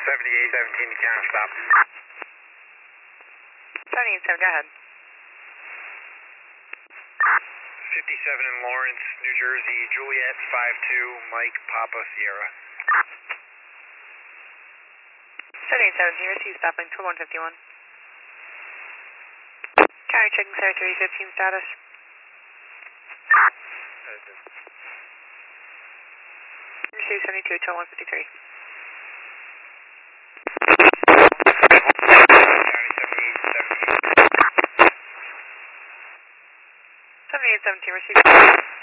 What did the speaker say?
7817 to counter stop. 787, go ahead. 57 in Lawrence, New Jersey, Juliet 52, Mike Papa Sierra. 787, receive stopping 2151. County checking Sarah 315 status. Receive 72, 153. County 7817. 7817, receive.